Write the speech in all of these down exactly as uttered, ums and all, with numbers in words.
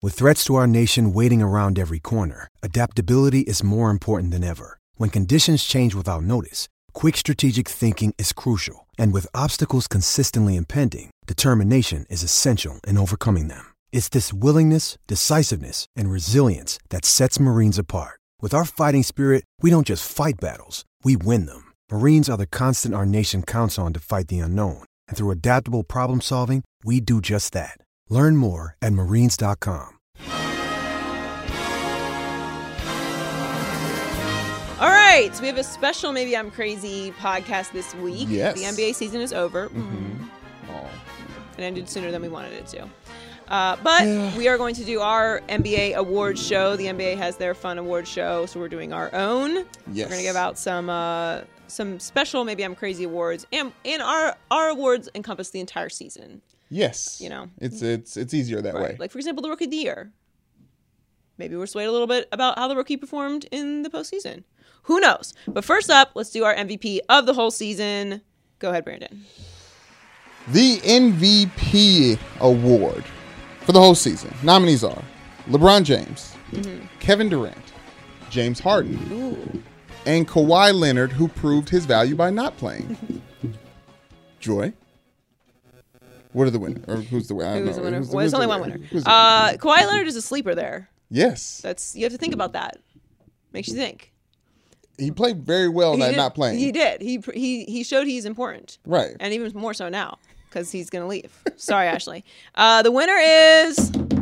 With threats to our nation waiting around every corner, adaptability is more important than ever. When conditions change without notice, quick strategic thinking is crucial. And with obstacles consistently impending, determination is essential in overcoming them. It's this willingness, decisiveness, and resilience that sets Marines apart. With our fighting spirit, we don't just fight battles, we win them. Marines are the constant our nation counts on to fight the unknown. And through adaptable problem solving, we do just that. Learn more at marines dot com. All right, so we have a special Maybe I'm Crazy podcast this week. Yes. The N B A season is over. Mm-hmm. Oh. It ended sooner than we wanted it to. Uh, but Yeah. we are going to do our N B A awards show. The N B A has their fun awards show, so we're doing our own. Yes. We're going to give out some uh, some special Maybe I'm Crazy awards. And, and our, our awards encompass the entire season. Yes. You know. It's it's it's easier that Right. way. Like, for example, the Rookie of the Year. Maybe we're swayed a little bit about how the rookie performed in the postseason. Who knows? But first up, let's do our M V P of the whole season. Go ahead, Brandon. The M V P award for the whole season. Nominees are LeBron James, mm-hmm. Kevin Durant, James Harden, Ooh. and Kawhi Leonard, who proved his value by not playing. Joy? What are the winners? Or who's the winner? I don't Who's know. the winner? Who's the- Well, there's who's only the one winner? winner. Who's the Uh, winner? Kawhi Leonard is a sleeper there. Yes. That's you have to think about that. Makes you think. He played very well He at did- not playing. He did. He he he showed he's important. Right. And even more so now because he's gonna leave. Sorry, Ashley. Uh, the winner is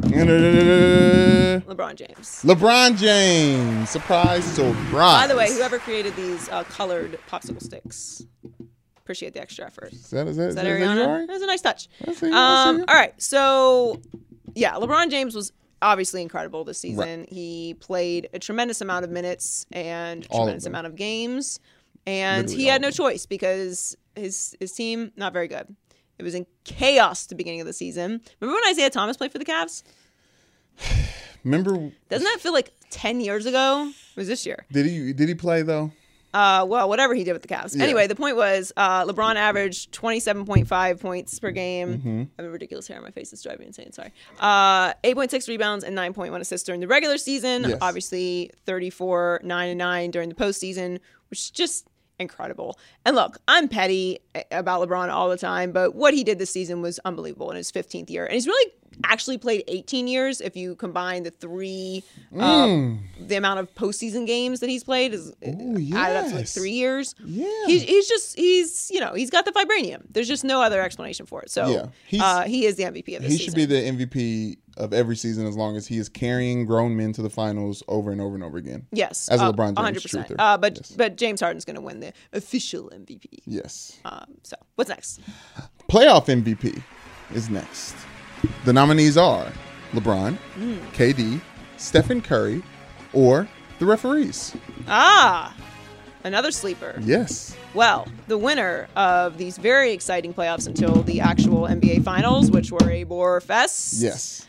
LeBron James. LeBron James. Surprise, surprise. By the way, whoever created these uh, colored popsicle sticks, appreciate the extra effort. Is that, is that, Is that is Ariana? yours? That was a nice touch. I see you, I see Um, you. all right, so yeah, LeBron James was obviously incredible this season. Right. He played a tremendous amount of minutes and a All of tremendous them. amount of games, and Literally he all had of no them. choice because his his team not very good. It was in chaos at the beginning of the season. Remember when Isaiah Thomas played for the Cavs? Remember? Doesn't that feel like ten years ago? It was this year. Did he did he play though? Uh, well, whatever he did with the Cavs. Yeah. Anyway, the point was uh, LeBron averaged twenty-seven point five points per game. Mm-hmm. I have a ridiculous hair on my face. It's driving me insane. Sorry. Uh, eight point six rebounds and nine point one assists during the regular season. Yes. Obviously, thirty-four, nine, and nine during the postseason, which is just incredible. And look, I'm petty about LeBron all the time, but what he did this season was unbelievable in his fifteenth year. And he's really actually played eighteen years if you combine the three, uh, Mm. the amount of postseason games that he's played is Ooh, added up to like yes. three years. Yeah. He's, he's just, he's, you know, he's got the vibranium. There's just no other explanation for it. So Yeah, he's- uh, he is the M V P of this He season. should be the M V P of every season as long as he is carrying grown men to the finals over and over and over again. Yes. As a uh, LeBron James one hundred percent. truther. Uh, but, Yes. but James Harden's going to win the official M V P. Yes. Um, so what's next? Playoff M V P is next. The nominees are LeBron, Mm. K D, Stephen Curry, or the referees. Ah, another sleeper. Yes. Well, the winner of these very exciting playoffs until the actual N B A finals, which were a bore fest. Yes.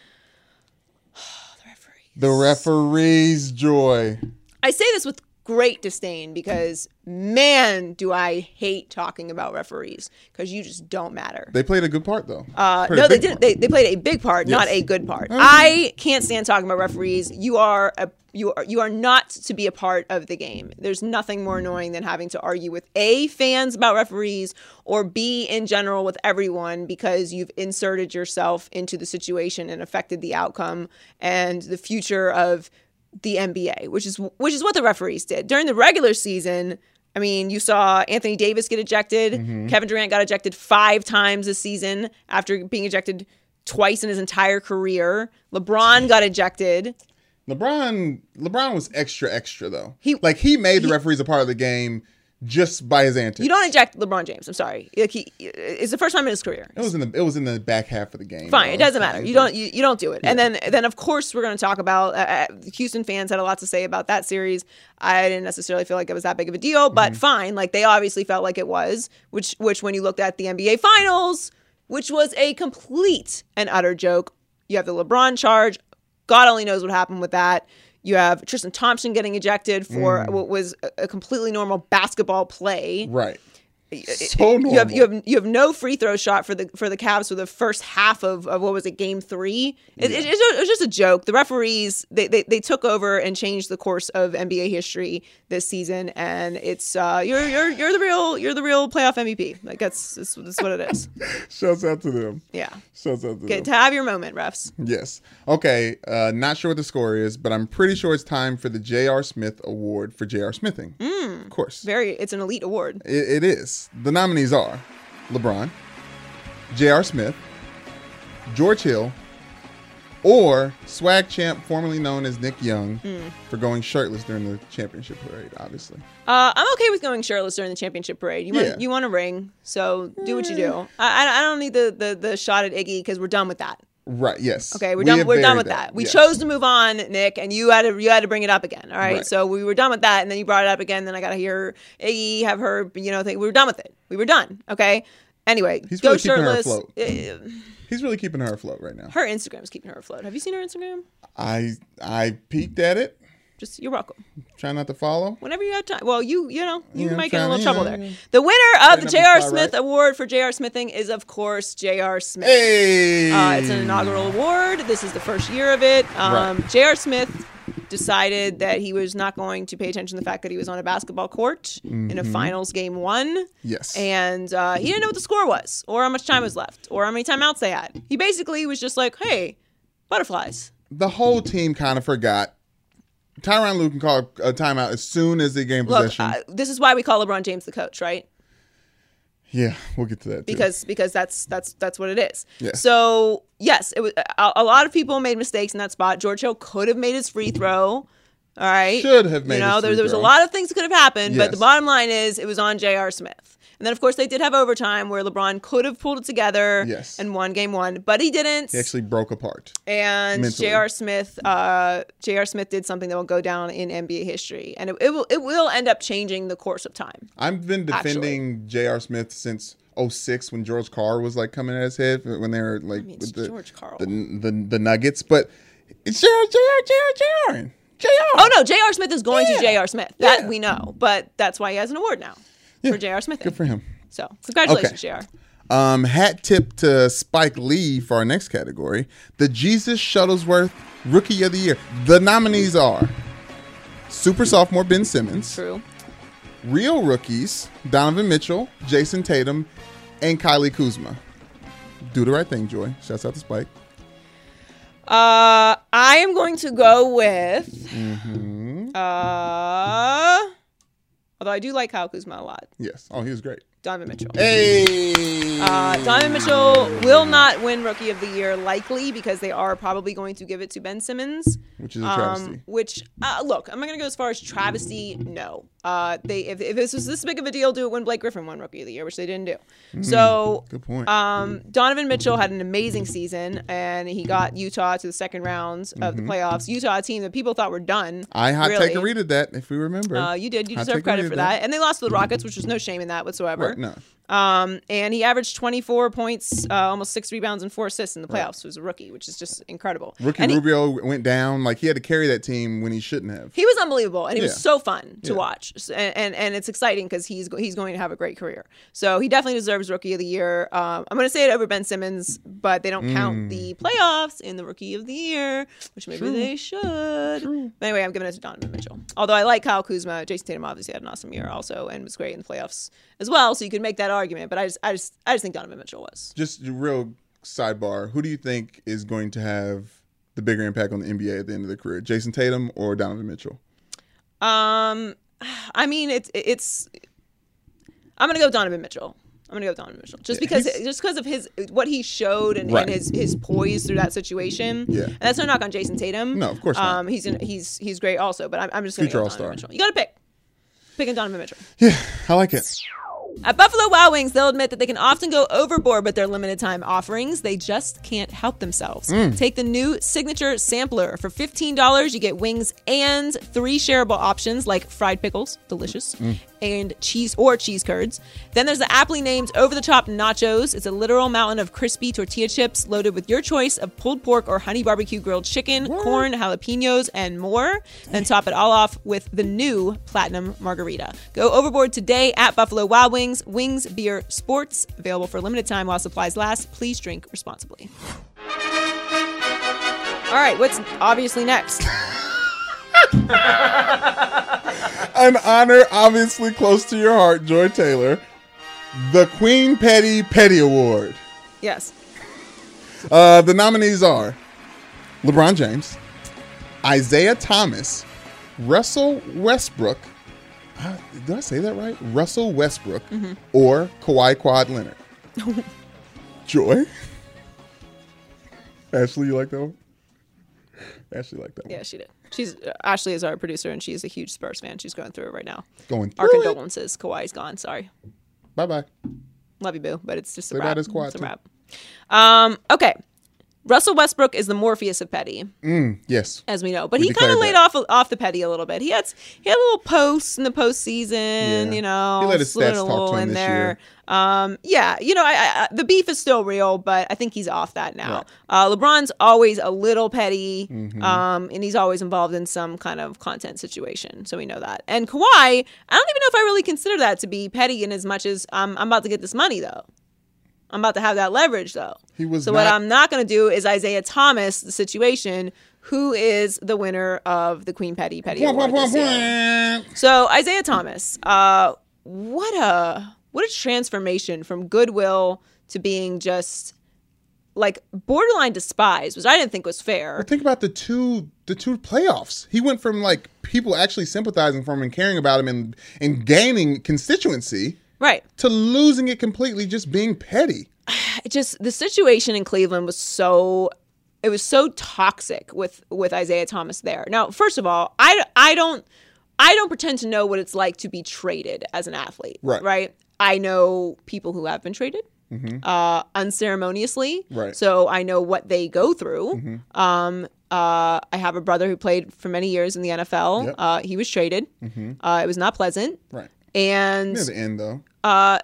The referees. The referees, Joy. I say this with great disdain because, man, do I hate talking about referees because you just don't matter. They played a good part, though. Uh, Played a no, they big didn't. part. They, they played a big part, not Yes. a good part. Okay. I can't stand talking about referees. You are a you are you are not to be a part of the game. There's nothing more annoying than having to argue with A, fans about referees, or B, in general with everyone because you've inserted yourself into the situation and affected the outcome and the future of the N B A, which is which is what the referees did during the regular season. I mean, you saw Anthony Davis get ejected. Mm-hmm. Kevin Durant got ejected five times this season after being ejected twice in his entire career. LeBron got ejected. LeBron LeBron was extra extra though. He- like he made the he- referees a part of the game just by his antics. You don't eject LeBron James. I'm sorry. Like he, it's the first time in his career. It was in the it was in the back half of the game. Fine, though. it doesn't It's matter. fine. You don't you, you don't do it. And then then of course we're going to talk about uh, uh, Houston fans had a lot to say about that series. I didn't necessarily feel like it was that big of a deal, but Mm-hmm. fine. Like they obviously felt like it was, which which when you looked at the N B A Finals, which was a complete and utter joke. You have the LeBron charge. God only knows what happened with that. You have Tristan Thompson getting ejected for Mm. what was a, a completely normal basketball play. Right. So normal. You have you have you have no free throw shot for the for the Cavs for the first half of, of what was it, game three. It, Yeah. it, it was just a joke. The referees they, they they took over and changed the course of N B A history this season, and it's uh you're you're you're the real you're the real playoff M V P. Like that's that's, that's what it is. Shouts out to them. Yeah. Shouts out to Okay, them. to have your moment, refs. Yes. Okay. Uh, not sure what the score is, but I'm pretty sure it's time for the J R. Smith Award for J R. Smithing. Mm, of course. Very, it's an elite award. It, it is. The nominees are LeBron, J R. Smith, George Hill, or Swag Champ, formerly known as Nick Young, Mm. for going shirtless during the championship parade, obviously. Uh, I'm okay with going shirtless during the championship parade. You want Yeah. you want a ring, so do what you do. I I, I don't need the, the the shot at Iggy because we're done with that. Right, yes. Okay, we're We done. have We're done buried with that. We yes. chose to move on, Nick, and you had to you had to bring it up again. All right? Right. So we were done with that, and then you brought it up again. Then I got to hear Iggy have her, you know, thing. We were done with it. We were done. Okay. Anyway, He's go really keeping her shirtless. afloat. Uh, He's really keeping her afloat right now. Her Instagram's keeping her afloat. Have you seen her Instagram? I I peeked at it. Just you're welcome. Try not to follow. Whenever you have time. Well, you you know you Yeah, I'm might get in a trying little to, trouble yeah, there. yeah. The winner of Trying the not J to R. fly Smith right. Award for J R. Smithing is of course J R. Smith. Hey! Uh, it's an inaugural award. This is the first year of it. Um, Right. J R. Smith decided that he was not going to pay attention to the fact that he was on a basketball court in a finals game one. Yes. And uh, he didn't know what the score was, or how much time was left, or how many timeouts they had. He basically was just like, hey, butterflies. The whole team kind of forgot. Tyronn Lue can call a timeout as soon as they gain Look, possession. uh, this is why we call LeBron James the coach, right? yeah, we'll get to that too. because because that's that's that's what it is. Yeah. So yes, it was a, a lot of people made mistakes in that spot. George Hill could have made his free throw. All right, Should have made You know, his there, free there was a throw. lot of things that could have happened, but the Yes. bottom line is it was on J R. Smith. And then of course they did have overtime where LeBron could have pulled it together Yes. and won game one, but he didn't. He actually broke apart. And mentally. J R. Smith, uh, J R. Smith did something that will go down in N B A history, and it, it will it will end up changing the course of time. I've been defending J R. Smith since oh six when George Carr was like coming at his head when they were like mean, it's with the, George Karl. the, the the Nuggets, but it's J R. J R. J R. J R. J R. Oh no, J R. Smith is going Yeah. to J R. Smith. That Yeah. we know, but that's why he has an award now for J R. Smith. Good for him. So congratulations, Okay. J R. Um, hat tip to Spike Lee for our next category, the Jesus Shuttlesworth Rookie of the Year. The nominees are super sophomore Ben Simmons, True. real rookies Donovan Mitchell, Jason Tatum, and Kylie Kuzma. Do the right thing, Joy. Shouts out to Spike. Uh, I am going to go with. Mm-hmm. Uh, although I do like Kyle Kuzma a lot. Yes. Oh, he was great. Donovan Mitchell. Hey. Uh, Donovan Mitchell will not win Rookie of the Year, likely because they are probably going to give it to Ben Simmons. Which is a travesty. Um, which, uh, look, I'm not going to go as far as travesty. No. Uh, they if, if this was this big of a deal, do it when Blake Griffin won Rookie of the Year, which they didn't do. So, Good point. um, Donovan Mitchell had an amazing season, and he got Utah to the second round of the playoffs. Utah, a team that people thought were done. I hot really. take a read of that, if we remember. Uh, you did. You Hot deserve take a credit read for of that. And they lost to the Rockets, which was no shame in that whatsoever. Right, no. Um, and he averaged twenty-four points, uh, almost six rebounds, and four assists in the playoffs. Right. Was a rookie, which is just incredible. Rookie and he, Rubio went down. Like, he had to carry that team when he shouldn't have. he was unbelievable, and he Yeah. was so fun to Yeah. watch. So- And, and and it's exciting because he's go- he's going to have a great career. So he definitely deserves Rookie of the Year. Um, I'm going to say it over Ben Simmons, but they don't Mm. count the playoffs in the Rookie of the Year, which maybe they should. But anyway, I'm giving it to Donovan Mitchell. Although I like Kyle Kuzma, Jason Tatum obviously had an awesome year also and was great in the playoffs as well. So you could make that argument, but I just I just I just think Donovan Mitchell was. Just a real sidebar. Who do you think is going to have the bigger impact on the N B A at the end of their career? Jason Tatum or Donovan Mitchell? Um, I mean, it's it's. I'm gonna go Donovan Mitchell. I'm gonna go Donovan Mitchell just Yeah, because he's- just because of his what he showed and, Right. and his his poise through that situation. Yeah. And that's no knock on Jason Tatum. No, of course not. Um, he's in, he's he's great also, but I'm, I'm just gonna Future go All-Star. Donovan Mitchell. You gotta pick. Picking Donovan Mitchell. Yeah, I like it. At Buffalo Wild Wings, they'll admit that they can often go overboard with their limited time offerings. They just can't help themselves. Mm. Take the new Signature Sampler. For fifteen dollars, you get wings and three shareable options like fried pickles, delicious, Mm. and cheese or cheese curds. Then there's the aptly named over-the-top nachos. It's a literal mountain of crispy tortilla chips loaded with your choice of pulled pork or honey barbecue grilled chicken, what? corn, jalapenos, and more. Then top it all off with the new Platinum Margarita. Go overboard today at Buffalo Wild Wings. Wings, beer, sports. Available for a limited time while supplies last. Please drink responsibly. All right, what's obviously next? An honor obviously close to your heart, Joy Taylor. The Queen Petty Petty Award. Yes. Uh, the nominees are LeBron James, Isaiah Thomas, Russell Westbrook. Uh, did I say that right? Russell Westbrook mm-hmm. or Kawhi Quad Leonard. Joy? Ashley, you like that one? Ashley liked that one. Yeah, she did. She's uh, Ashley is our producer, and she's a huge Spurs fan. She's going through it right now. Going through Our it? condolences. Kawhi's gone. Sorry. Bye-bye. Love you, boo, but it's just a Say wrap. bye to Squad, it's a too. wrap. Um, okay. Russell Westbrook is the Morpheus of petty. Mm, yes. As we know. But we he kind of laid that. off off the petty a little bit. He had he had a little posts in the postseason, yeah. you know. He let his slid stats a talk little to him in this there. year. Um, yeah, you know, I, I, the beef is still real, but I think he's off that now. Right. Uh, LeBron's always a little petty, Mm-hmm. um, and he's always involved in some kind of content situation, so we know that. And Kawhi, I don't even know if I really consider that to be petty in as much as um, I'm about to get this money, though. I'm about to have that leverage, though. He was so not- what I'm not going to do is Isaiah Thomas, the situation, who is the winner of the Queen Petty Petty Award this year. So Isaiah Thomas, uh, what a what a transformation from goodwill to being just like borderline despised, which I didn't think was fair. Well, think about the two the two playoffs. He went from like people actually sympathizing for him and caring about him and and gaining constituency. Right. To losing it completely, just being petty. It just the situation in Cleveland was so it was so toxic with with Isaiah Thomas there. Now, first of all, I, I don't I don't pretend to know what it's like to be traded as an athlete. Right. Right. I know people who have been traded mm-hmm. uh, unceremoniously. Right. So I know what they go through. Mm-hmm. Um, uh, I have a brother who played for many years in the N F L. Yep. Uh, he was traded. Mm-hmm. Uh, it was not pleasant. Right. And near the end, though. Uh,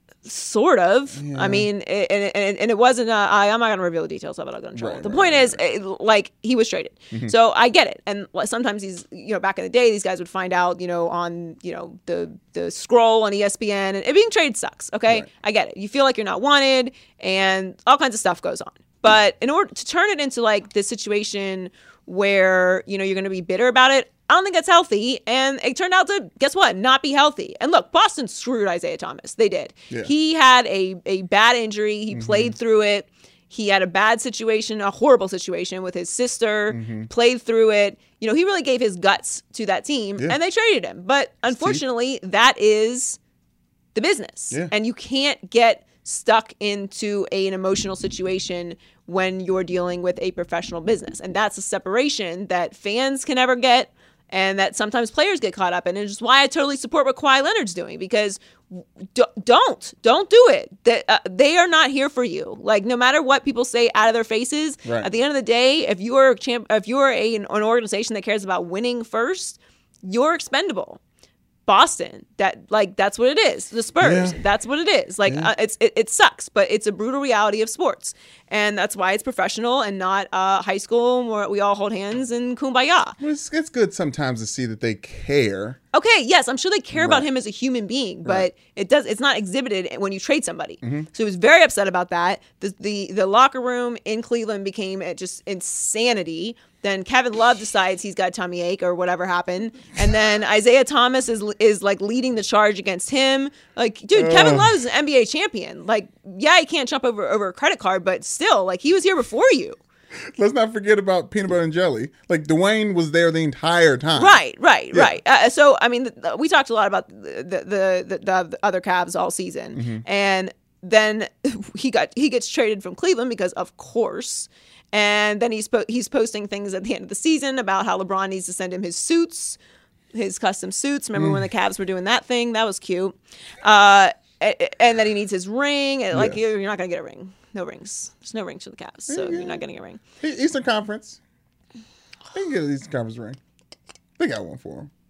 sort of. Yeah. I mean, it, and, and, and it wasn't. Uh, I, I'm not going to reveal the details of it. I'm going to control Right, it. The right, point right, is, right. it, like, he was traded. Mm-hmm. So I get it. And sometimes these, you know, back in the day, these guys would find out, you know, on, you know, the the scroll on E S P N, and it, being traded sucks. Okay, Right. I get it. You feel like you're not wanted, and all kinds of stuff goes on. But in order to turn it into like this situation where, you know, you're going to be bitter about it, I don't think that's healthy. And it turned out to, guess what, not be healthy. And look, Boston screwed Isaiah Thomas. They did. Yeah. He had a, a bad injury. He mm-hmm. played through it. He had a bad situation, a horrible situation with his sister, mm-hmm. played through it. You know, he really gave his guts to that team, yeah. and they traded him. But unfortunately, that is the business. Yeah. And you can't get stuck into a, an emotional situation when you're dealing with a professional business. And that's a separation that fans can never get, and that sometimes players get caught up in. And it's just why I totally support what Kawhi Leonard's doing, because d- don't, don't do it. They, uh, they are not here for you. Like, no matter what people say out of their faces, right. at the end of the day, if you are a champ, if you are a, an organization that cares about winning first, you're expendable. Boston, that like that's what it is. The Spurs, yeah. that's what it is. Like yeah. uh, it's it, it sucks, but it's a brutal reality of sports, and that's why it's professional and not uh, high school where we all hold hands and kumbaya. Well, it's, it's good sometimes to see that they care. Okay, yes, I'm sure they care Right. about him as a human being, but Right. it does it's not exhibited when you trade somebody. Mm-hmm. So he was very upset about that. The, the the locker room in Cleveland became just insanity. Then Kevin Love decides he's got a tummy ache or whatever happened, and then Isaiah Thomas is is like leading the charge against him. Like, dude, Ugh. Kevin Love is an N B A champion. Like, yeah, he can't jump over over a credit card, but still, like, he was here before you. Let's not forget about peanut butter and jelly. Like, Dwayne was there the entire time. Right, right, Yeah. right. Uh, so, I mean, th- we talked a lot about the the, the, the, the other Cavs all season, Mm-hmm. and then he got he gets traded from Cleveland because, of course. And then he's po- he's posting things at the end of the season about how LeBron needs to send him his suits, his custom suits. Remember mm. when the Cavs were doing that thing? That was cute. Uh, and, and then he needs his ring. And like, Yes. you're, you're not going to get a ring. No rings. There's no rings for the Cavs, so yeah. you're not getting a ring. Eastern Conference. They can get an Eastern Conference ring. They got one for him.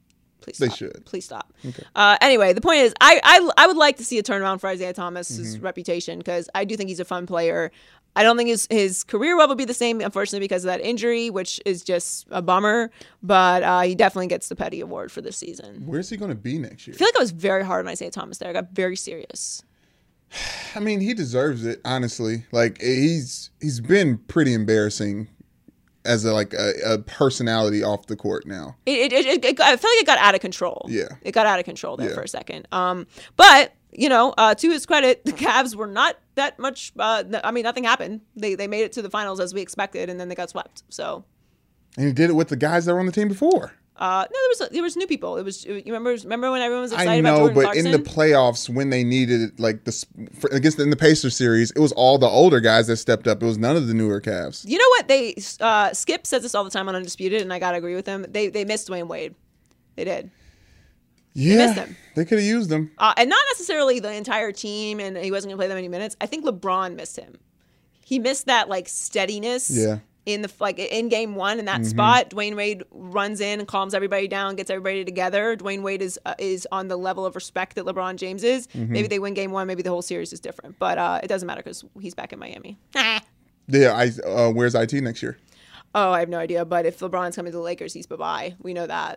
Please They stop. should. Please stop. Okay. Uh, anyway, the point is, I, I I would like to see a turnaround for Isaiah Thomas's Mm-hmm. reputation because I do think he's a fun player. I don't think his his career will be the same, unfortunately, because of that injury, which is just a bummer. But uh, he definitely gets the Petty Award for this season. Where's he going to be next year? I feel like I was very hard on Isaiah Thomas there. I got very serious. I mean, he deserves it, honestly. Like he's he's been pretty embarrassing as a like a, a personality off the court now. It, it, it, it, I feel like it got out of control. Yeah. It got out of control there Yeah. for a second. Um, but, you know, uh, to his credit, the Cavs were not that much, uh, I mean, nothing happened. They they made it to the finals as we expected, and then they got swept. So, And he did it with the guys that were on the team before. uh, no, there was there was new people. It was, you remember remember when everyone was excited I about know, Jordan but Clarkson? in the playoffs, when they needed it, like the for, against in the Pacers series, it was all the older guys that stepped up. It was none of the newer Cavs. You know what? They uh, Skip says this all the time on Undisputed, and I got to agree with him. They they missed Dwayne Wade. They did. Yeah, missed him. they could have used them. Uh, and not necessarily the entire team, and he wasn't going to play that many minutes. I think LeBron missed him. He missed that like steadiness. Yeah. In the like in game one in that spot, Dwayne Wade runs in and calms everybody down, gets everybody together. Dwayne Wade is uh, is on the level of respect that LeBron James is. Maybe they win game one, maybe the whole series is different, but uh, it doesn't matter because he's back in Miami. Yeah, I uh, where's I T next year? Oh, I have no idea. But if LeBron's coming to the Lakers, he's bye bye. We know that.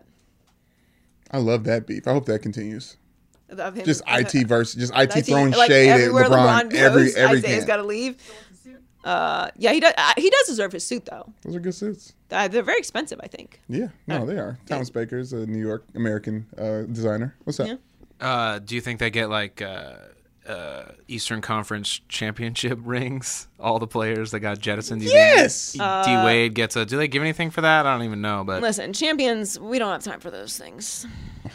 I love that beef. I hope that continues. Of him, Just I T versus just I T I T, throwing like, shade at everywhere LeBron, LeBron every goes, every Isaiah's camp. got to leave. Uh, yeah, he does. Uh, he does deserve his suit though. Those are good suits. Uh, they're very expensive, I think. Yeah, no, they are. Thomas Baker's a New York American uh, designer. What's up? Yeah. Uh, do you think they get like uh, uh, Eastern Conference championship rings? All the players that got jettisoned. Do you Yes! think D Wade gets a. Do they give anything for that? I don't even know. But Listen, champions, we don't have time for those things.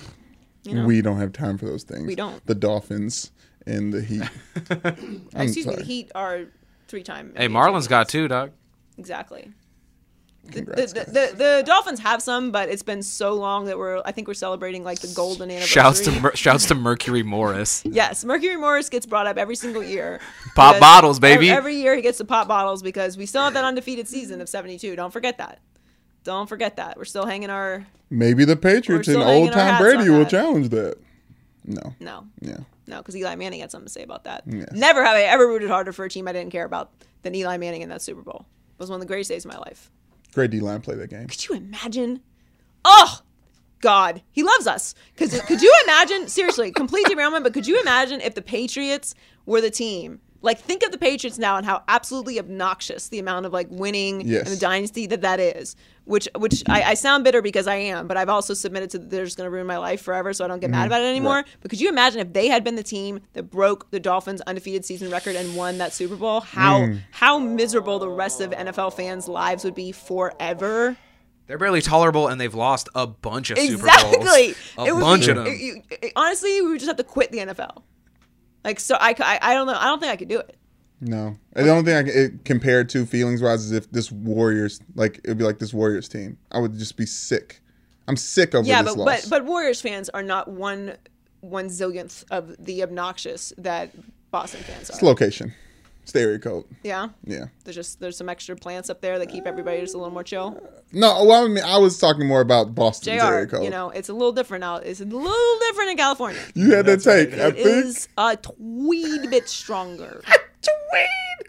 You know? We don't have time for those things. We don't. The Dolphins and the Heat. I'm Excuse me, sorry. the Heat are three-time. hey, N B A Marlins champions. got two, dog. Exactly. The, Congrats, the, guys. the, the Dolphins have some, but it's been so long that we're. I think we're celebrating like the golden anniversary. Shouts to Mer- shouts to Mercury Morris. Yes, Mercury Morris gets brought up every single year. Pop Because bottles, baby. Every, every year he gets to pop bottles because we still have that undefeated season of seventy-two. Don't forget that. Don't forget that. We're still hanging our. Maybe the Patriots We're and still hanging old our Tom hats Brady on will that. challenge that. No. No. Yeah. No, because Eli Manning had something to say about that. Yes. Never have I ever rooted harder for a team I didn't care about than Eli Manning in that Super Bowl. It was one of the greatest days of my life. Great D-line play that game. Could you imagine? Oh, God. He loves us. Because could you imagine, seriously, complete derailment, but could you imagine if the Patriots were the team? Like, think of the Patriots now and how absolutely obnoxious the amount of, like, winning Yes. and the dynasty that that is. Which which I, I sound bitter because I am, but I've also submitted to they're just going to ruin my life forever, so I don't get mad about it anymore. Right. But could you imagine if they had been the team that broke the Dolphins' undefeated season record and won that Super Bowl? How how miserable the rest of N F L fans' lives would be forever. They're barely tolerable, and they've lost a bunch of Super Exactly. Bowls. A It would bunch be- of them. it- it- it- honestly, we would just have to quit the N F L. Like, so I, I, I don't know. I don't think I could do it. No. And the only thing I can it, compared to feelings-wise is if this Warriors, like, it would be like this Warriors team. I would just be sick. I'm sick of Yeah, this but, loss. but but Warriors fans are not one one zillionth of the obnoxious that Boston fans are. It's location. Stereo code. Yeah. Yeah. There's just there's some extra plants up there that keep everybody just a little more chill. No, well, I mean, I was talking more about Boston J R, area code. you know, it's a little different now. It's a little different in California. You had that take. I It think. is a tweed bit stronger. Tweed.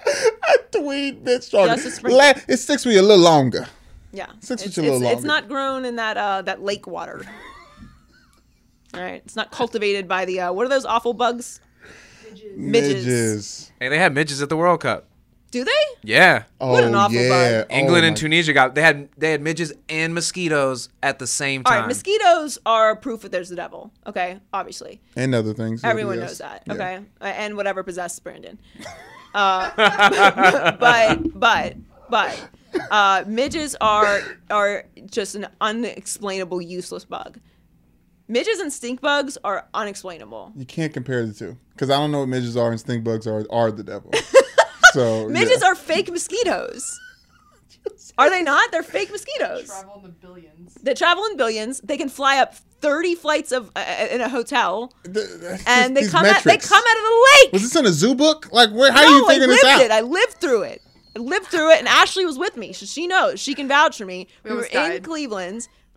A tweed bit stronger. Just a sprinkle. La- it sticks with you a little longer. Yeah. Six it's, foot a little it's, it's longer. not grown in that uh, that lake water. All right. It's not cultivated by the uh, what are those awful bugs? Midges. Midges. Hey, they had midges at the World Cup. Do they? Yeah. Oh, What an awful yeah. bug. England Oh, and my- Tunisia got they had they had midges and mosquitoes at the same All time. right. Mosquitoes are proof that there's the devil. Okay. Obviously. And other things. Everyone yes. knows that. Yeah. Okay. Uh, And whatever possessed Brandon. Uh, but, but, but, uh, midges are are just an unexplainable, useless bug. Midges and stink bugs are unexplainable. You can't compare the two because I don't know what midges are and stink bugs are are the devil. So Midges yeah. are fake mosquitoes. Are they not? They're fake mosquitoes. Travel in the billions. They travel in billions. They can fly up thirty flights of uh, in a hotel, Th- that's and just they these come out. They metrics. come out of the lake. Was this in a zoo book? Like, where? How no, are you figuring I lived this out? it. I lived through it. I lived through it, and Ashley was with me, so she knows. She can vouch for me. We, We were almost in died. Cleveland,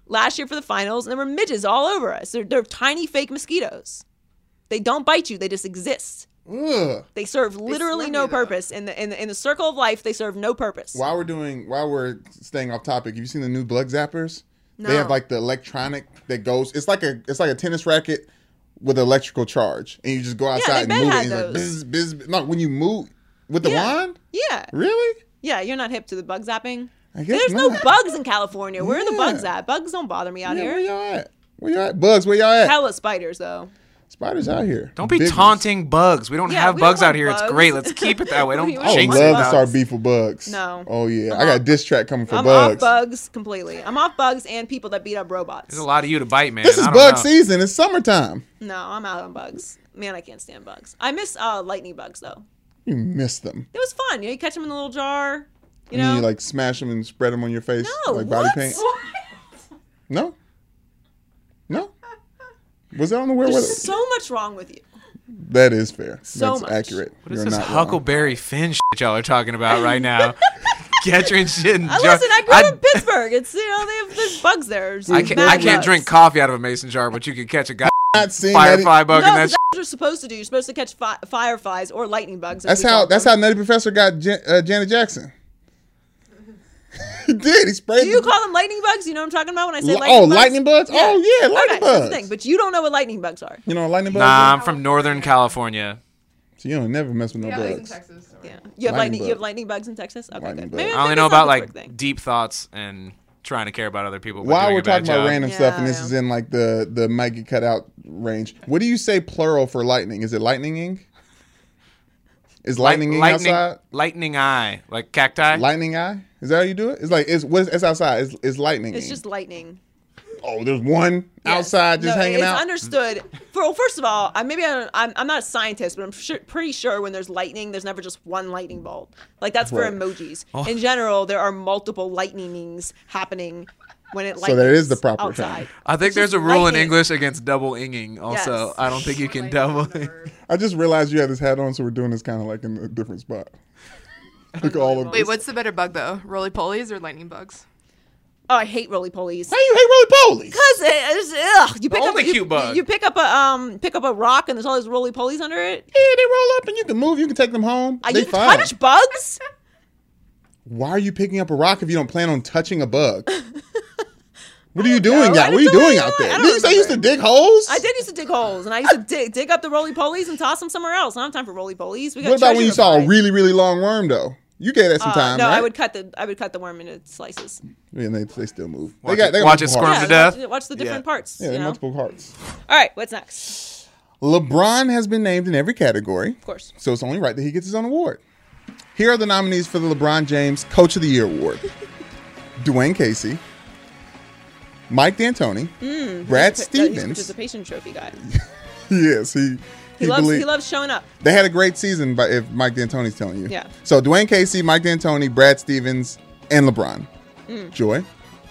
last year for the finals, and there were midges all over us. They're, they're tiny fake mosquitoes. They don't bite you. They just exist. Ugh. They serve literally sting no you, though. purpose. In the, in the in the circle of life, they serve no purpose. While we're doing, while we're staying off topic, have you seen the new bug zappers? No. They have like the electronic that goes. It's like a, it's like a tennis racket with an electrical charge, and you just go outside they and move had it. And those. it's like, bizz, bizz, no, when you move with the Yeah. wand, Yeah. really? Yeah, you're not hip to the bug zapping? I guess There's not. no bugs in California. Where are the Yeah. bugs at? Bugs don't bother me out Yeah, where here. y'all at? Where y'all at? Bugs, where y'all at? Hella spiders, though. Spiders out here. Don't be Big ones. taunting bugs. We don't Yeah, have we don't bugs out want here. bugs. It's great. Let's keep it that way. Don't We I don't would chase want love it. to bugs. start beef with bugs. No. Oh yeah, I'm I got a off- diss track coming for I'm bugs. off bugs completely. I'm off bugs and people that beat up robots. There's a lot of you to bite, man. This I is don't bug know. season. It's summertime. No, I'm out on bugs. Man, I can't stand bugs. I miss uh, lightning bugs, though. You miss them. It was fun. You know, you catch them in a little jar. You And know? then you like smash them and spread them on your face No, like body what? paint. No, no. Was that on the where? There's was it? so much wrong with you. That is fair. So That's much. accurate. What is You're this not wrong. Huckleberry Finn shit y'all are talking about right now? Catching shit in Uh, jar- listen, I grew I- up in Pittsburgh. It's, you know, they have, there's bugs there. There's I can't, mad I can't bugs. drink coffee out of a mason jar, but you can catch a guy Not seeing that- firefly bug No, in that that's shit. what you're supposed to do. You're supposed to catch fi- fireflies or lightning bugs. as That's we how. call That's them. how Nutty Professor got Jan- uh, Janet Jackson. He did. He sprayed. Do you the- call them lightning bugs? You know what I'm talking about when I say Li- lightning oh, bugs? lightning bugs? Oh, yeah, lightning okay, That's bugs. the thing. But you don't know what lightning bugs are. You know what lightning bugs? Nah, are? I'm from Northern California. So you don't never mess with no Yeah, like in bugs. Texas. So. Yeah. You have Lightning lightning. You have bug. lightning bugs in Texas. Okay, Lightning good. bug. Maybe I only maybe know it's not about a Pittsburgh like thing. deep thoughts and trying to care about other people. But While doing we're a bad talking about job. random stuff, and Yeah, this yeah. is in like the the might get cut out range. What do you say plural for lightning? Is it lightninging? Is lightninging lightning, outside? lightning eye, like cacti. Lightning eye? Is that how you do it? It's like it's what's it's outside. It's, it's lightning. It's just lightning. oh, there's one Yes. outside just No, hanging it's out. understood. For, well, first of all, I, maybe I don't, I'm, I'm not a scientist, but I'm sure, pretty sure when there's lightning, there's never just one lightning bolt. Like that's for Right. emojis. Oh. In general, there are multiple lightnings happening when it lightens So that is the proper outside. term. I think It's there's just a rule in lightning. English against double inging. Also, Yes. I don't think you Or can like double. the verb. I just realized you had this hat on, so we're doing this kind of like in a different spot. Look at all of Wait, this. what's the better bug though? Roly polies or lightning bugs? Oh, I hate roly polies. Why you hate roly polies? Cause it's, ugh, you pick only up you, cute bug. you pick up a um pick up a rock and there's all these roly polies under it. Yeah, they roll up and you can move. You can take them home. Are they you fine. touch bugs? Why are you picking up a rock if you don't plan on touching a bug? What are you doing, know. out? I What are you didn't know doing you out know. there? I Did don't you say you used to remember. dig holes? I did used to dig holes, and I used to dig, dig up the roly polies and toss them somewhere else. I don't have time for roly polies. We got What about when treasure you to saw a find. really, really long worm though? You gave that some Uh, time, no, right? I would cut the I would cut the worm into slices. Yeah, they, they still move. Watch they got, it- they got watch it multiple squirm hearts. to Yeah, death. watch, watch the different Yeah. parts. Yeah, you they know? multiple hearts. All right, what's next? LeBron has been named in every category, Of course. so it's only right that he gets his own award. Here are the nominees for the LeBron James Coach of the Year award: Dwayne Casey, Mike D'Antoni, Brad He's a Stevens. participation trophy guy. Yes, he he, He loves believe- he loves showing up. They had a great season, but if Mike D'Antoni's telling you, Yeah. So Dwayne Casey, Mike D'Antoni, Brad Stevens, and LeBron. Mm. Joy.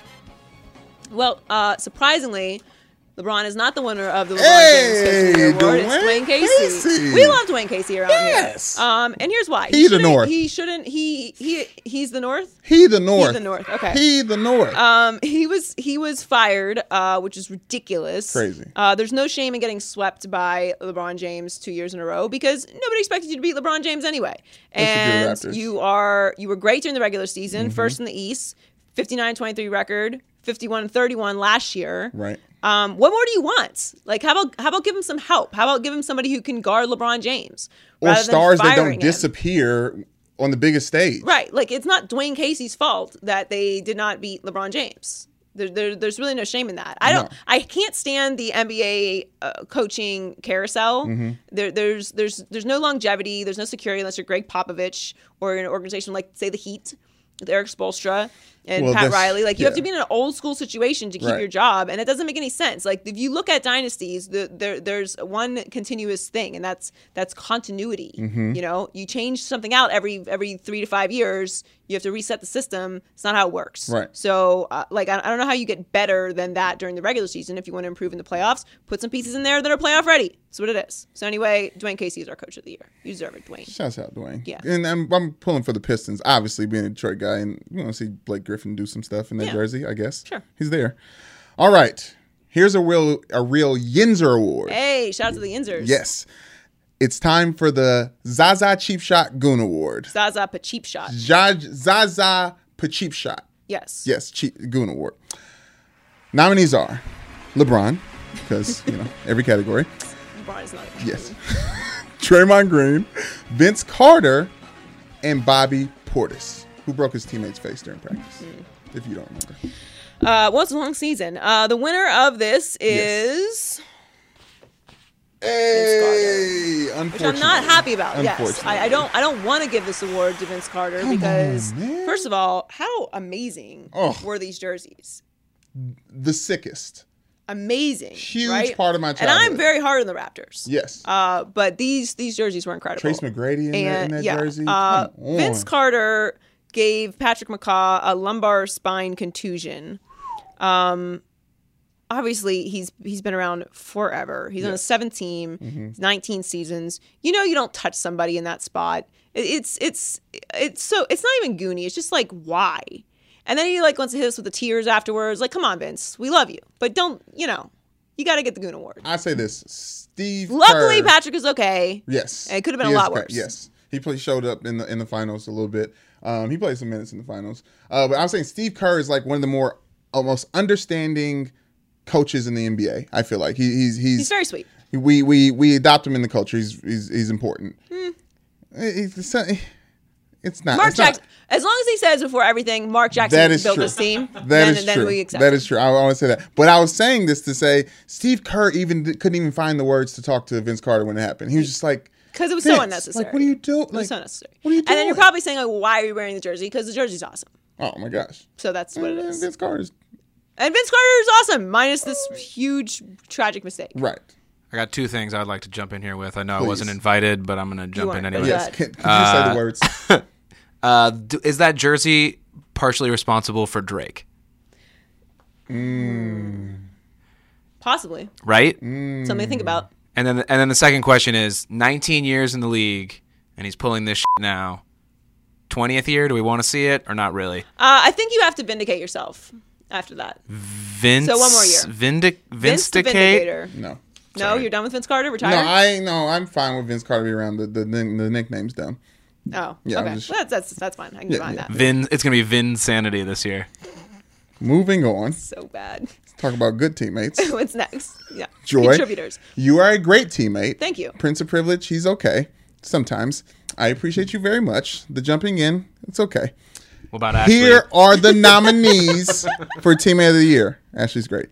Well, uh, surprisingly, LeBron is not the winner of the LeBron Hey, James Coach of the Year award. It's Dwayne Dwayne Casey. Casey. We love Dwayne Casey around Yes. here. Um, and here's why. He the shouldn't- North. He shouldn't. He he he's the North. He the North. the North, okay. He the North. Um, he was he was fired, uh, which is ridiculous. Crazy. Uh, there's no shame in getting swept by LeBron James two years in a row because nobody expected you to beat LeBron James anyway. And Especially the Raptors. you are you were great during the regular season, Mm-hmm. first in the East, fifty-nine twenty-three record, fifty-one and thirty-one last year. right. Um, what more do you want? Like, how about how about give him some help? How about give him somebody who can guard LeBron James Or rather than stars that firing don't him? disappear on the biggest stage. Right. Like, it's not Dwayne Casey's fault that they did not beat LeBron James. There, there, there's really no shame in that. I don't. No. I can't stand the N B A uh, coaching carousel. Mm-hmm. There, there's, there's, there's no longevity. There's no security unless you're Greg Popovich or an organization like, say, the Heat, with Eric Spoelstra and Well, Pat that's- Riley. Like, you have yeah. to be in an old school situation to keep Right. your job, and it doesn't make any sense. Like, if you look at dynasties, the, there, there's one continuous thing, and that's that's continuity. Mm-hmm. You know, you change something out every every three to five years. You have to reset the system. It's not how it works. Right. So, uh, like, I, I don't know how you get better than that during the regular season. If you want to improve in the playoffs, put some pieces in there that are playoff ready. That's what it is. So anyway, Dwayne Casey is our coach of the year. You deserve it, Dwayne. Shouts out, Dwayne. Yeah. And I'm, I'm pulling for the Pistons, obviously being a Detroit guy, and you want to see Blake Griffin do some stuff in that Yeah. jersey, I guess. Sure. He's there. All right. Here's a real a real Yinzer Award. Hey, shout out to the Yinzers. Yes. It's time for the Zaza Cheap Shot Goon Award. Zaza a cheap shot. Zaj- Zaza Cheap Shot. Yes. Yes, cheap, Goon Award. Nominees are LeBron, because, you know, every category. LeBron is not a Yes. Draymond Green, Vince Carter, and Bobby Portis, who broke his teammate's face during practice, mm. if you don't remember. Uh, well, it's a long season. Uh, the winner of this is... Yes. Hey, which I'm not happy about. Yes, Unfortunately. I, I don't. I don't want to give this award to Vince Carter Come because, on, man. first of all, how amazing Oh. were these jerseys? The sickest. Amazing, Huge right? part of my And childhood. I'm very hard on the Raptors. Yes. Uh, but these these jerseys were incredible. Trace McGrady in, that, in and that yeah, jersey. uh, Come on. Vince Carter gave Patrick McCaw a lumbar spine contusion. Um, obviously he's he's been around forever. He's on a Yes. seventh team, Mm-hmm. nineteen seasons. You know, you don't touch somebody in that spot. It, it's it's it's so it's not even goony. It's just like, why? And then he like wants to hit us with the tears afterwards. Like, come on, Vince, we love you, but don't, you know, you got to get the Goon Award. I say this, Steve Luckily, Kerr, Patrick is okay. Yes. It could have been He a is lot okay. worse. Yes. He play, showed up in the in the finals a little bit. Um, he played some minutes in the finals. Uh, but I was saying Steve Kerr is like one of the more almost understanding coaches in the N B A. I feel like he, he's he's He's very sweet. we we we adopt him in the culture. He's he's, he's important. Hmm. It's, it's, it's not. Mark it's not- Jackson, as long as he says before everything, Mark Jackson That is built true. this team, That then, is then true. we accept That it. is true. I, I want to say that. But I was saying this to say Steve Kerr even d- couldn't even find the words to talk to Vince Carter when it happened. He was just like, Because it was Vince, so unnecessary. Like, what are you doing? It was Like, so unnecessary. what are you And then you're doing? probably saying, like, why are you wearing the jersey? Because the jersey's awesome. oh my gosh. So that's what it And is. Vince Carter's And Vince Carter is awesome, minus this huge tragic mistake. right. I got two things I would like to jump in here with. I know I Please. wasn't invited, but I'm going to jump in weren't, but anyway. yeah. Yes. Can, could you say the words? Uh, d- is that jersey partially responsible for Drake? Possibly. Right? Something to think about. And then, and then the second question is: nineteen years in the league, and he's pulling this shit now. twentieth year? Do we want to see it or not really? Uh, I think you have to vindicate yourself after that. Vince. So one more year. Vindic. Vince the Vindicate. Vindicator. No. No, you're done with Vince Carter? No, Retired? I no, I'm fine with Vince Carter being around. The the, the, the nickname's dumb. oh, Yeah, I'm okay. just- Well, that's, that's, that's fine. I can get Yeah, behind yeah. that. Vin. It's gonna be Vin Sanity this year. Moving on. So bad. Talk about good teammates. What's next? Yeah. Joy. Contributors. You are a great teammate. Thank you. Prince of Privilege, he's okay. Sometimes. I appreciate you very much. The jumping in, it's okay. What about Ashley? Here are the nominees for Teammate of the Year. Ashley's great.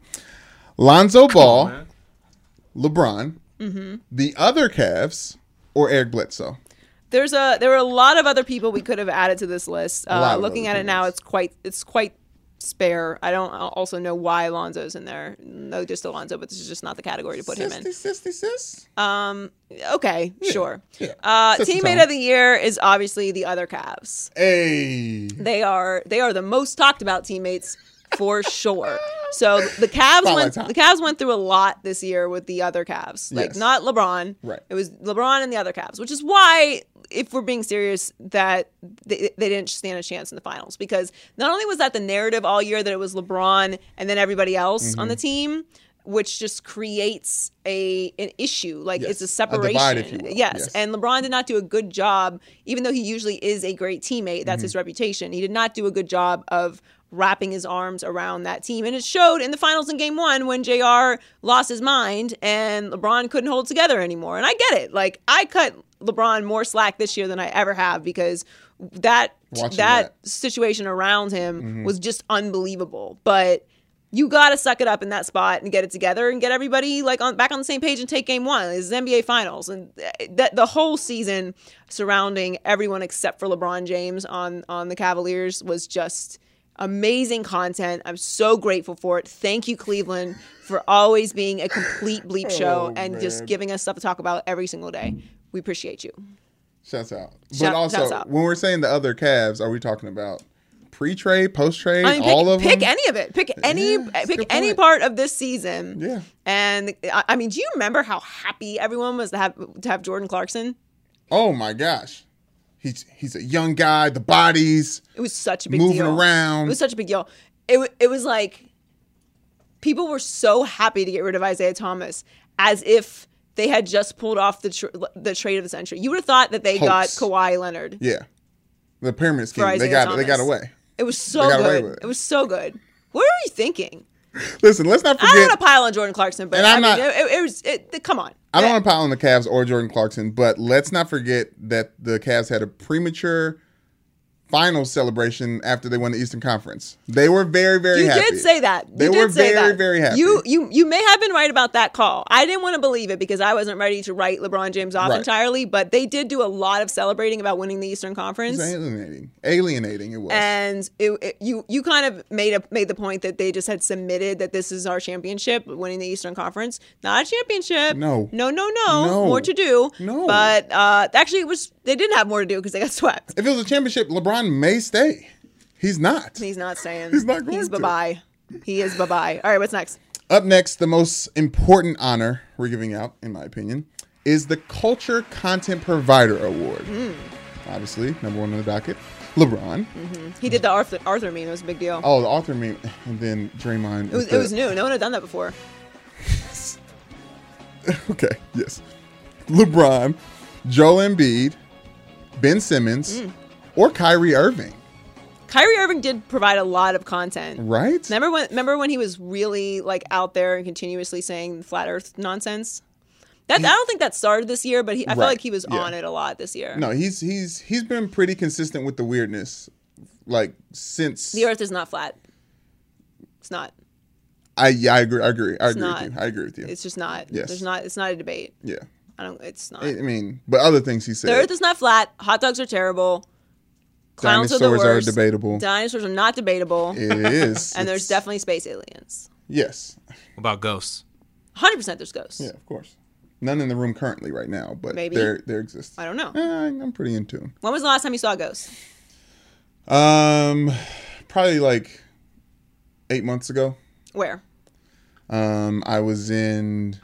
Lonzo Ball, man. LeBron, Mm-hmm. the other Cavs, or Eric Bledsoe. There's a there were a lot of other people we could have added to this list. lot Uh, of looking other at it now, teammates. it's quite it's quite spare. I don't also know why Alonzo's in there. No, just Alonzo, but this is just not the category to put him in. Sissy, sissy, sis. Um, okay, sure. yeah. Uh, Set the teammate tone. of the year is obviously the other Cavs. Hey. They are they are the most talked about teammates for sure. So the Cavs Spotlight went time. the Cavs went through a lot this year with the other Cavs. Like Yes. not LeBron. Right. It was LeBron and the other Cavs, which is why, if we're being serious, that they, they didn't stand a chance in the finals. Because not only was that the narrative all year that it was LeBron and then everybody else Mm-hmm. on the team, which just creates a an issue. Like Yes. it's a A separation. divide, if you will. Yes. Yes. And LeBron did not do a good job, even though he usually is a great teammate. That's Mm-hmm. his reputation. He did not do a good job of wrapping his arms around that team. And it showed in the finals in game one when J R lost his mind and LeBron couldn't hold together anymore. And I get it. Like, I cut LeBron more slack this year than I ever have because that Watching that, that. situation around him Mm-hmm. was just unbelievable. But you got to suck it up in that spot and get it together and get everybody like on back on the same page and take game one. This is N B A Finals, and that the whole season surrounding everyone except for LeBron James on on the Cavaliers was just amazing content. I'm so grateful for it. Thank you, Cleveland, for always being a complete bleep show Oh, and just man. giving us stuff to talk about every single day. We appreciate you. Shouts out. But Shout- also, shouts out. when we're saying the other Cavs, are we talking about pre-trade, post-trade, I mean, pick, all of pick them? any of it. Pick any Yeah, that's a pick good any point. part of this season. Yeah. And I I mean, do you remember how happy everyone was to have to have Jordan Clarkson? Oh my gosh. He's he's a young guy, the bodies. It was such a big Moving deal. around. It was such a big deal. It wa- it was like people were so happy to get rid of Isaiah Thomas, as if they had just pulled off the tr- the trade of the century. You would have thought that they Hopes. got Kawhi Leonard. Yeah, the pyramid scheme. For They Isaiah got Thomas. they got away. It was so They got away good. with it. It was so good. What were you thinking? Listen, let's not I don't forget. want to pile on Jordan Clarkson, but And I I'm mean, not- it, it, it was. It, come on. I don't want to pile on the Cavs or Jordan Clarkson, but let's not forget that the Cavs had a premature final celebration after they won the Eastern Conference. They were very, very You happy. did say that. You They did were say very, that. very happy. You you you may have been right about that call. I didn't want to believe it because I wasn't ready to write LeBron James off Right. entirely, but they did do a lot of celebrating about winning the Eastern Conference. It was alienating. Alienating it was. And it, it, you you kind of made a made the point that they just had submitted that this is our championship, winning the Eastern Conference. Not a championship. No. No, no, no. No. More to do. No. But uh, actually, it was they didn't have more to do because they got swept. If it was a championship, LeBron may stay. He's not. He's not staying. He's not going He's to. bye-bye. He is bye-bye. All right, what's next? Up next, the most important honor we're giving out, in my opinion, is the Culture Content Provider Award. Mm. Obviously, number one on the docket, LeBron. He did the Arthur, Arthur meme. It was a big deal. Oh, the author meme, and then Draymond. It was, it was new. No one had done that before. Okay, yes. LeBron, Joel Embiid, Ben Simmons, Mm. or Kyrie Irving, Kyrie Irving did provide a lot of content. right? Remember when? Remember when he was really like out there and continuously saying flat Earth nonsense? That I don't think that started this year, but he, I feel Right, like he was yeah. on it a lot this year. No, he's he's he's been pretty consistent with the weirdness, like since. The Earth is not flat. It's not. I yeah, I agree. I agree. I agree not. with you. I agree with you. It's just not. Yes. There's not. It's not a debate. yeah, I don't. It's not. I, I mean, but other things he said. The Earth is not flat. Hot dogs are terrible. Clowns are the Dinosaurs are worst. debatable. Dinosaurs are not debatable. It is, and there's It's- definitely space aliens. yes, What about ghosts? one hundred percent there's ghosts. yeah, of course. None in the room currently right now, but Maybe. there there exists. I don't know. Eh, I'm pretty in tune. When was the last time you saw a ghost? Um, probably like eight months ago. Where? Um, I was in.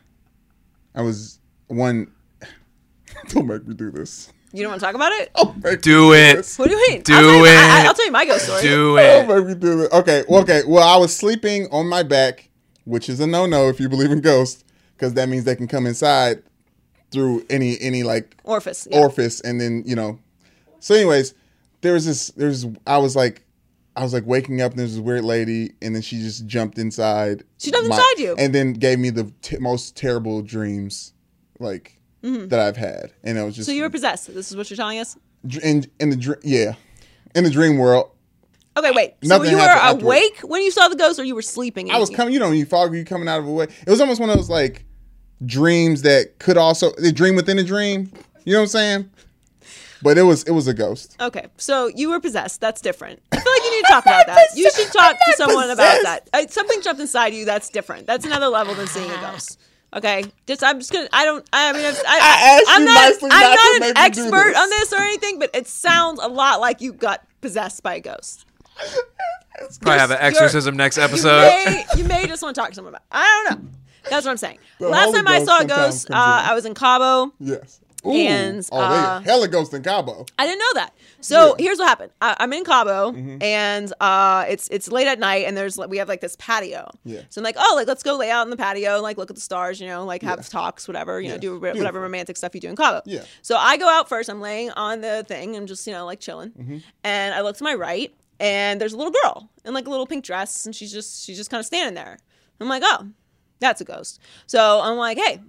I was one. Don't make me do this. You don't want to talk about it? Don't make Do me it. this. What do you mean? Do I'll tell you, it. I, will tell you my ghost story. Do Don't it. make me do this. Okay. Well, okay. Well, I was sleeping on my back, which is a no-no if you believe in ghosts, because that means they can come inside through any any like Orifice. Yeah. orifice, and then you know. So, anyways, there was this. There's. I was like, I was like waking up, and there's this weird lady, and then she just jumped inside. She jumped my- inside you? and then gave me the t- most terrible dreams, like that I've had, and it was just. Mm-hmm. So you were possessed. This is what you're telling us? dr- in in the dr- yeah, in the dream world. Okay, wait. So Nothing you were happened afterward. awake when you saw the ghost, or you were sleeping? and I was you- coming, you know, you fog, you coming out of a way. It was almost one of those like dreams that could also the dream within a dream. You know what I'm saying? But it was it was a ghost. Okay, so you were possessed. That's different. I feel like you need to talk about that. You should talk to someone about possessed. that. Uh, something jumped inside you. That's different. That's another level than seeing a ghost. Okay, just I'm just gonna. I don't. I mean, I've, I, I asked I'm you not. nicely I'm not to not an make me do expert this. on this or anything, but it sounds a lot like you got possessed by a ghost. Probably have an You're- exorcism next You episode. may, you may just want to talk to someone about. I don't know. That's what I'm saying. The Last Holy time I Ghost saw a sometimes ghost, uh, comes in. I was in Cabo. Yes. Ooh. And, oh, uh, they hella ghost in Cabo. I didn't know that. So Yeah. here's what happened. I, I'm in Cabo, Mm-hmm. and uh, it's it's late at night, and there's like we have like this patio. Yeah. So I'm like, oh, like let's go lay out in the patio, and like look at the stars, you know, like have Yeah. talks, whatever, you know, Yes. do whatever Beautiful. romantic stuff you do in Cabo. Yeah. So I go out first. I'm laying on the thing. I'm just you know like chilling, Mm-hmm. and I look to my right, and there's a little girl in like a little pink dress, and she's just she's just kind of standing there. I'm like, oh, that's a ghost. So I'm like, hey.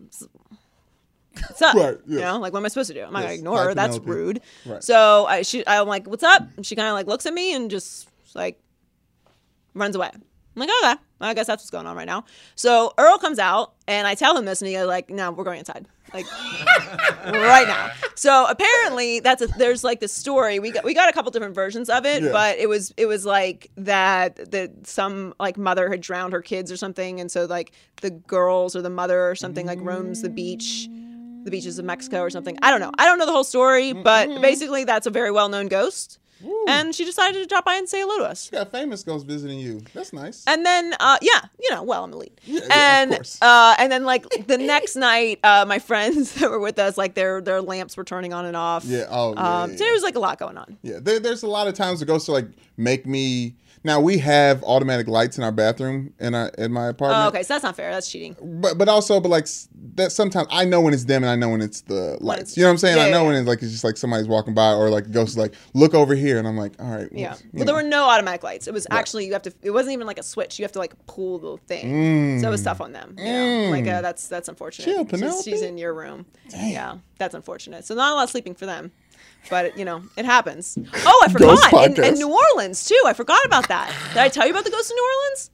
What's up? Right, You yes. know, like what am I supposed to do? I'm not Yes, gonna ignore hi, her. That's Penelope. rude. Right. So I she I'm like, what's up? And she kind of like looks at me and just like runs away. I'm like, okay, I guess that's what's going on right now. So Earl comes out and I tell him this, and he's like, no, we're going inside, like right now. So apparently that's a, there's like this story. We got we got a couple different versions of it, Yeah. but it was it was like that that some like mother had drowned her kids or something, and so like the girls or the mother or something like roams the beach. The beaches of Mexico or something. I don't know. I don't know the whole story, but basically that's a very well-known ghost. Ooh. And she decided to drop by and say hello to us. You got famous ghosts visiting you. That's nice. And then, uh, yeah, you know, well, I'm elite. Yeah, yeah, of and course. uh, and then like the next night, uh, my friends that were with us, like their their lamps were turning on and off. Yeah, oh, yeah, Um, yeah, so yeah. there was like a lot going on. Yeah, there, there's a lot of times the ghosts are like make me Now we have automatic lights in our bathroom in our in my apartment. Oh, okay, so that's not fair. That's cheating. But but also, but like s- that sometimes I know when it's dim and I know when it's the lights. it's- You know what I'm saying? yeah, I know yeah, when yeah. it's like it's just like somebody's walking by or like a ghost is like, look over here, and I'm like, all right. Well, Yeah. you Well, there know. were no automatic lights. It was actually you have to. It wasn't even like a switch. You have to like pull the thing. So it was tough on them. You know? Like uh, that's that's unfortunate. Chill, she's, Penelope. she's in your room. Yeah, that's unfortunate. So not a lot of sleeping for them. But you know, it happens. Oh, I Ghost forgot. In, podcast. in New Orleans too. I forgot about that. Did I tell you about the ghosts in New Orleans?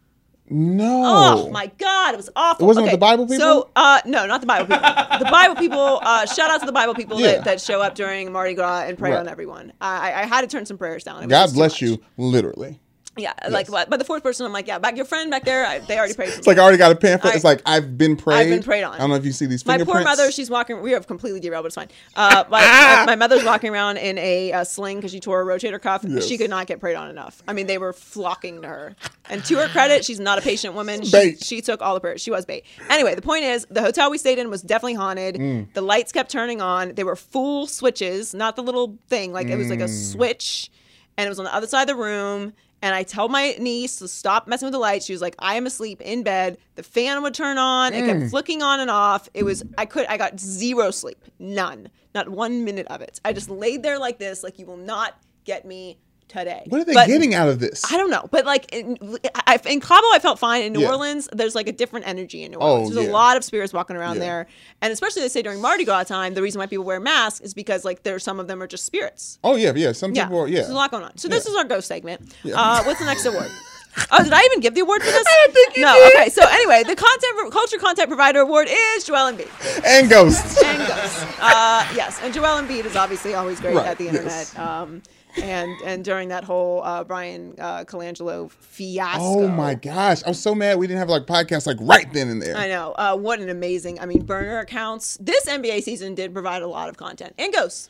No. Oh my God, it was awful. It wasn't with the Bible people? So, uh, no, not the Bible people. The Bible people. Uh, shout out to the Bible people Yeah. that, that show up during Mardi Gras and pray Right. on everyone. I, I had to turn some prayers down. It was God just too bless much. you, literally. Yeah, like but, but the fourth person, I'm like, yeah, back your friend back there. I, they already prayed for It's like I already got a pamphlet. I- It's like I've been prayed. I've been prayed on. I don't know if you see these My fingerprints. poor mother, she's walking. We have completely derailed, but it's fine. Uh, my, my, my mother's walking around in a, uh sling because she tore a rotator cuff. Yes. She could not get prayed on enough. I mean, they were flocking to her. And to her credit, she's not a patient woman. She, Bait. she took all the prayers. She was bait. Anyway, the point is, the hotel we stayed in was definitely haunted. Mm. The lights kept turning on. They were full switches, not the little thing. Like it was like a Mm. switch, and it was on the other side of the room. And I told my niece to stop messing with the lights. She was like, I am asleep in bed. The fan would turn on. It Mm. kept flicking on and off. It was, I could, I got zero sleep. None. Not one minute of it. I just laid there like this, like you will not get me today. What are they But getting out of this? I don't know. But like in, I, in Cabo, I felt fine. In New Yeah. Orleans, there's like a different energy in New Oh, Orleans. There's yeah. a lot of spirits walking around Yeah. there. And especially they say during Mardi Gras time, the reason why people wear masks is because like there's some of them are just spirits. Oh yeah, yeah. Some Yeah, people, are, yeah. there's a lot going on. So this Yeah. is our ghost segment. Yeah. Uh, what's the next award? Oh, did I even give the award for this? I don't think you no. did. Okay. So anyway, the content culture content provider award is Joel Embiid And ghosts. and ghosts. Uh, yes, and Joel Embiid is obviously always great Right, at the internet. yes. Um, and and during that whole uh, Brian uh, Colangelo fiasco. Oh my gosh, I was so mad we didn't have like podcasts like right then and there. I know. Uh, what an amazing. I mean, burner accounts. This N B A season did provide a lot of content and ghosts.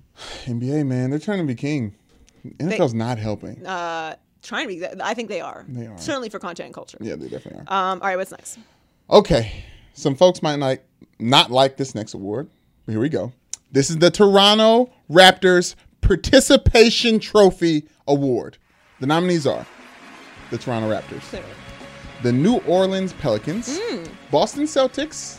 N B A, man, they're trying to be king. N F L's not helping. Uh, trying to be. I think they are. They are. Certainly for content and culture. Yeah, they definitely are. Um. All right. What's next? Okay, some folks might not not like this next award, but here we go. This is the Toronto Raptors Participation Trophy Award. The nominees are the Toronto Raptors, Clearly. the New Orleans Pelicans, Hmm. Boston Celtics,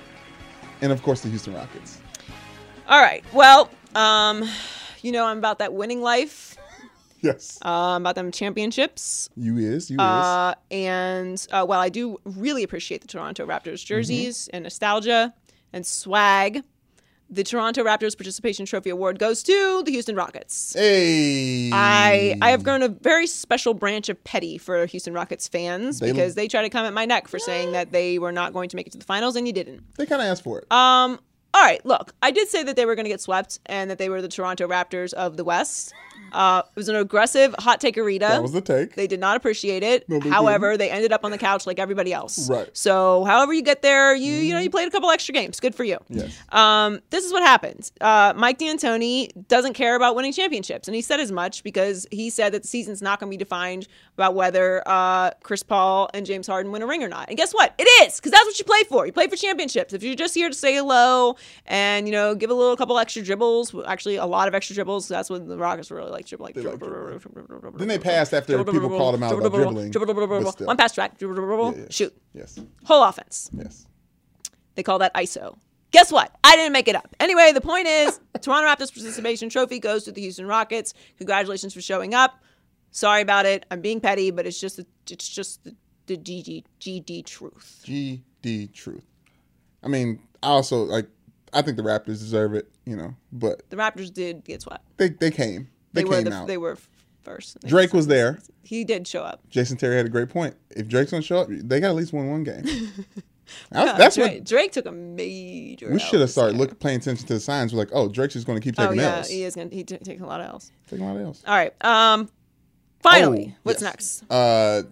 and of course the Houston Rockets. All right. Well, um, you know, I'm about that winning life. Yes, Uh, I'm about them championships. you is, you Uh, and uh, while I do really appreciate the Toronto Raptors jerseys and nostalgia and swag, the Toronto Raptors Participation Trophy Award goes to the Houston Rockets. is. Hey, I I have grown a very special branch of petty for Houston Rockets fans They- because they tried to come at my neck for saying that they were not going to make it to the finals, and you didn't. they kind of asked for it. Um. All right. Look, I did say that they were going to get swept and that they were the Toronto Raptors of the West. Uh, it was an aggressive hot takerita. That was the take. They did not appreciate it. No, they however, they ended up on the couch like everybody else. Right. So, however you get there, you you know you played a couple extra games. Good for you. Yes. Um, this is what happens. Uh, Mike D'Antoni doesn't care about winning championships, and he said as much because he said that the season's not going to be defined about whether uh, Chris Paul and James Harden win a ring or not. And guess what? It is, because that's what you play for. You play for championships. If you're just here to say hello and you know give a little couple extra dribbles, actually a lot of extra dribbles, that's what the Rockets really like. Dribble like. like dribble, dribbling. dribble, dribble, dribble, dribble, Then they dribble, passed after dribble, people dribble, called them out dribble, about dribble, dribbling. dribble, dribble, but dribble, still. one pass track, dribble, dribble, dribble, Yeah, yeah. shoot, Yes. whole offense. Yes. They call that I S O. Guess what? I didn't make it up. Anyway, the point is, Toronto Raptors Participation Trophy goes to the Houston Rockets. Congratulations for showing up. Sorry about it. I'm being petty, but it's just the, it's just the, the G D, G D truth. G D truth. I mean, I also like. I think the Raptors deserve it, you know, but The Raptors did get swept. they they came. They, They, were came the, out. they were first. They Drake were- was there. He did show up. Jason Terry had a great point. If Drake's gonna show up, they got to at least win one game. That was- Yeah, that's Drake, what Drake took a major. we L should have this started year. looking, paying attention to the signs. We're like, oh, Drake's just going to keep Oh taking yeah, L's. he is gonna. He t- takes a lot of L's. Taking a lot of L's. All right. Um. Finally, Oh, what's yes. next? Uh,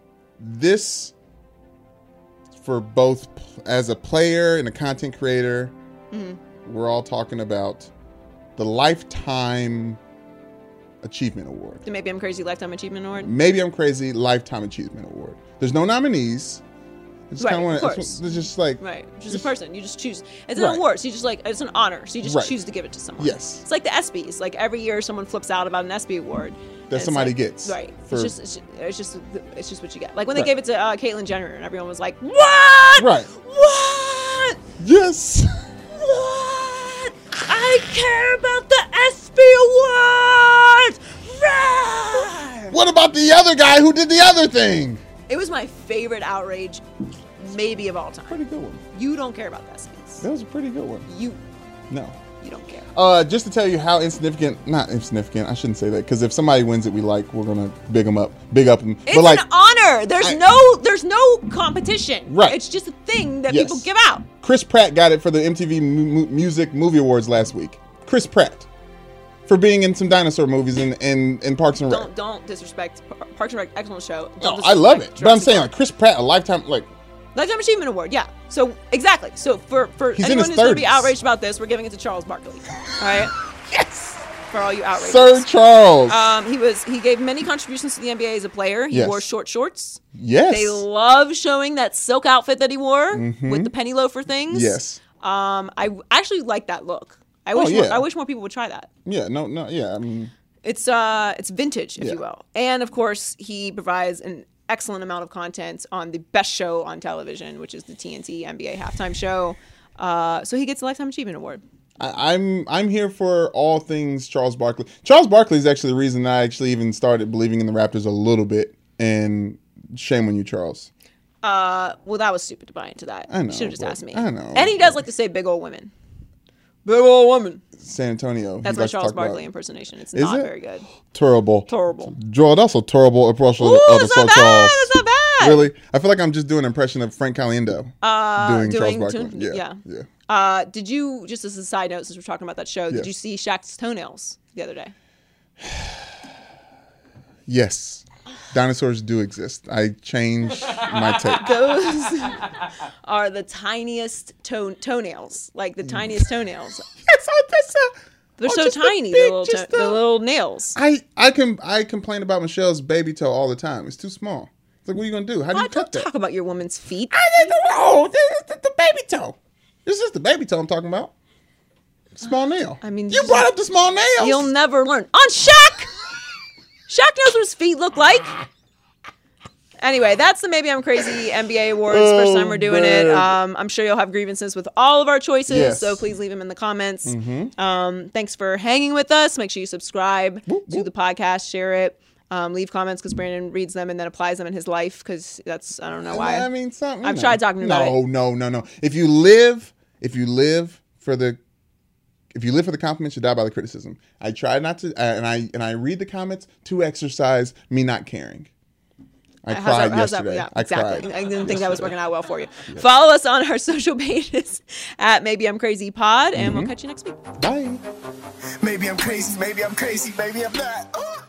this for both p- as a player and a content creator, Mm-hmm. we're all talking about the Lifetime Achievement Award. The Maybe I'm Crazy Lifetime Achievement Award. Maybe I'm Crazy Lifetime Achievement Award. There's no nominees. It's Right, kind of of want course. to. It's just like Right. Just, Just- a person. You just choose. It's an Right. award. So you just like it's an honor. So you just Right. choose to give it to someone. Yes. It's like the ESPYs. Like every year someone flips out about an ESPY award. They that It's somebody like- gets. Right. For, It's just it's just, it's just it's just what you get. Like when they Right. gave it to uh, Caitlyn Jenner, and everyone was like, "What? Right. What? Yes. What? I care about the ESPY awards." Roar! What about the other guy who did the other thing? It was my favorite outrage, maybe of all time. Pretty good one. You don't care about the ESPYs. That was a pretty good one. You No. you don't care. Uh, just to tell you how insignificant, not insignificant, I shouldn't say that, because if somebody wins it we like, we're going to big them up, big up them. It's But like, an honor. There's I- no there's no competition. Right. It's just a thing that Yes. people give out. Chris Pratt got it for the M T V Mu- Mu- Music Movie Awards last week. Chris Pratt. For being in some dinosaur movies in, in, in Parks and Rec. Don't don't disrespect Par- Parks and Rec. Excellent show. No, Don't I love it. disrespect But I'm Jurassic saying, Park. like, Chris Pratt, a lifetime, like, Lifetime Achievement Award. Yeah. So exactly. So for for He's in anyone his who's going to be thirties. outraged about this, we're giving it to Charles Barkley. All right. yes! For all you outraged. Sir Charles. Um, he was he gave many contributions to the N B A as a player. He Yes. wore short shorts. yes. They love showing that silk outfit that he wore with the penny loafer things. Yes. Um, I actually like that look. I Oh, wish more, yeah. I wish more people would try that. Yeah, no, no, yeah, I mean, It's uh it's vintage, if Yeah. you will. And of course, he provides an excellent amount of content on the best show on television, which is the T N T N B A halftime show. Uh, so he gets a Lifetime Achievement Award. I, I'm I'm here for all things Charles Barkley. Charles Barkley is actually the reason I actually even started believing in the Raptors a little bit, and shame on you, Charles. Uh, well, that was stupid to buy into that. I know, You should have just but- asked me. I know, And he does like to say big old women. Big old women. San Antonio. That's he my likes to Charles talk about Barkley impersonation. It's Is not it? very good. Terrible. Terrible. Joel, that's a terrible impression Ooh, of the it's Sir not bad. Charles. It's not bad. Really? I feel like I'm just doing an impression of Frank Caliendo Uh, doing, doing- Charles Barkley. doing- yeah, yeah. yeah. Uh, did you, just as a side note, since we're talking about that show, Yes. did you see Shaq's toenails the other day? Yes. Dinosaurs do exist. I changed my take. Those are the tiniest toe- toenails, like the tiniest toenails. That's all, that's a, They're oh, so just a tiny, big- the little, just to- the a- little nails. I I can I complain about Michelle's baby toe all the time. It's too small. It's like, what are you gonna do? How do I you cut don't that? talk about your woman's feet. Oh, this is the, the baby toe. This is the baby toe I'm talking about. Small nail. I mean, you brought up the small nails. You'll never learn. On Shaq! Shaq knows what his feet look like. Anyway, that's the Maybe I'm Crazy N B A Awards. First time we're doing it. man. Um, I'm sure you'll have grievances with all of our choices, Yes. so please leave them in the comments. Um, thanks for hanging with us. Make sure you subscribe to the podcast, share it, um, leave comments because Brandon reads them and then applies them in his life because that's, I don't know why. I mean, something. you I've know. tried talking about no, No, no, no, no. If you live, if you live for the, if you live for the compliments, you die by the criticism. I try not to, uh, and I and I read the comments to exercise me not caring. I How's cried that- how's that- yesterday. yeah, I exactly. cried. I didn't think that was working out well for you. Follow us on our social pages at Maybe I'm Crazy Pod, and we'll catch you next week. Bye. Maybe I'm crazy, maybe I'm crazy, maybe I'm not. Ooh.